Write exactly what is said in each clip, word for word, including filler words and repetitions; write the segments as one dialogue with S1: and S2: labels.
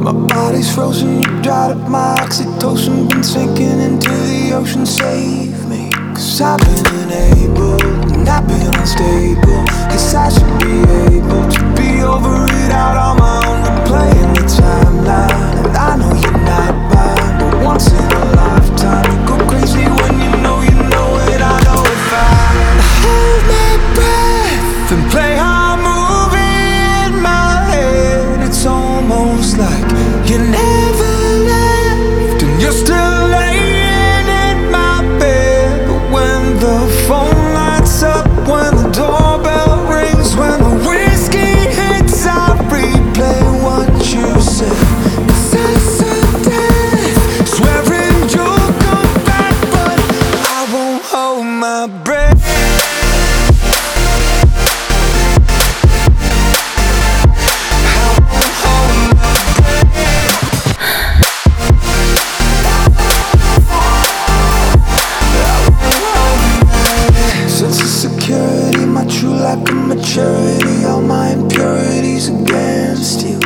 S1: My body's frozen, you dried up my oxytocin. Been sinking into the ocean, save me. Cause I've been unable, and I've been unstable. Guess I should be able to be over it out on my own. Replaying the timeline, but I know you're not mine. But once in a lifetime, you go crazy when you know you know it. I know if I hold my breath and play our movie in my head, it's almost like you never left and you're still laying in my bed. But when the phone lights up, when the doorbell rings, when the whiskey hits, I replay what you said. 'Cause I said death, swearing you'll come back, but I won't hold my breath. Lack of maturity, all my impurities against you.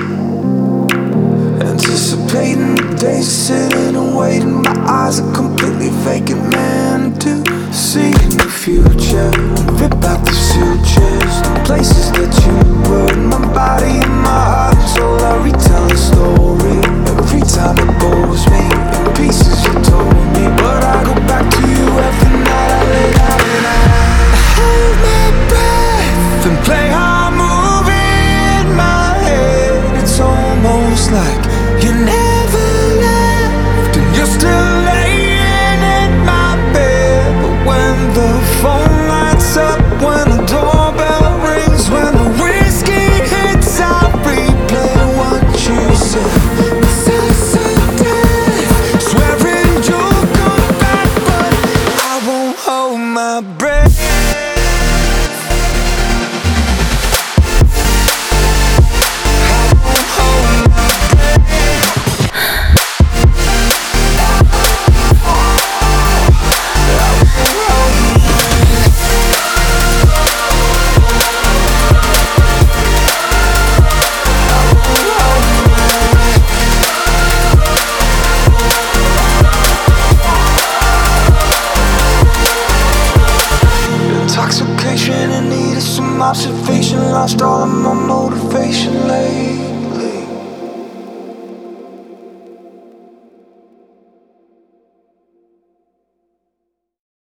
S1: Anticipating the days of sitting and waiting. My eyes are completely vacant, man. To see in the future, rip out the sutures, the places that you were. My body and my heart and soul, I retell the story. Every time it bores me, in pieces you told me. But I go back to you every night. I lay down and I hold my breath and play our movie in my head. It's almost like you never